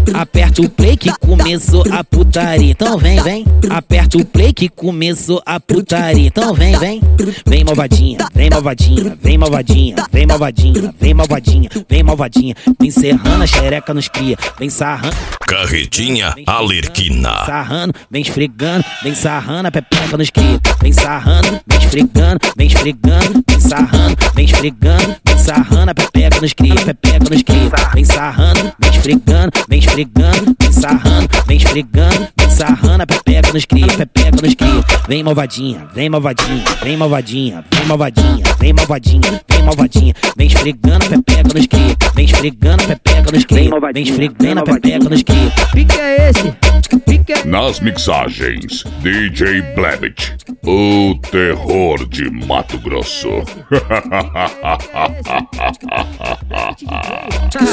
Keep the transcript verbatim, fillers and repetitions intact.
Aperta o play que começou a putaria. Então vem, vem. Aperta o play que começou a putaria. Então vem, vem. Vem malvadinha, vem malvadinha, vem malvadinha, vem malvadinha, vem malvadinha, vem malvadinha. Vem serrando a xereca nos cria. Vem sarrando. Carretinha Alerquina. Sarrando, vem esfregando, vem sarrando a pepeca nos cria. Vem sarrando, vem esfregando, vem esfregando, vem sarrando, vem esfregando, vem sarrando a pepeca nos cria, pepeca nos cria. Vem sarrando, vem esfregando, vem esfregando, vem sarrando, vem esfregando, vem sarrando a pepeca nos cria, pepeca nos cria. Vem malvadinha, vem malvadinha, vem malvadinha, vem malvadinha, vem malvadinha, vem malvadinha, vem esfregando a pepeca nos cria, vem esfregando a pepeca nos cria, vem esfregando a pepeca nos cria. Pique é esse? Pique é... Nas mixagens, D J Blevett, o terror de Mato Grosso.